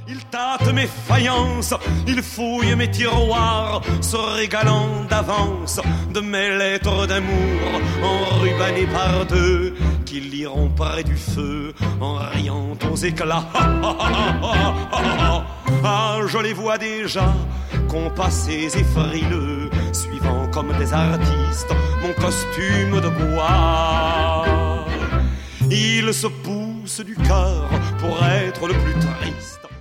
Il tâte mes faïences, il fouille mes tiroirs, se régalant d'avance de mes lettres d'amour, enrubannées par deux, qui liront près du feu, en riant aux éclats. Ah, je les vois déjà, compassés et frileux, suivant comme des artistes mon costume de bois. Ils se poussent du cœur pour être le plus triste.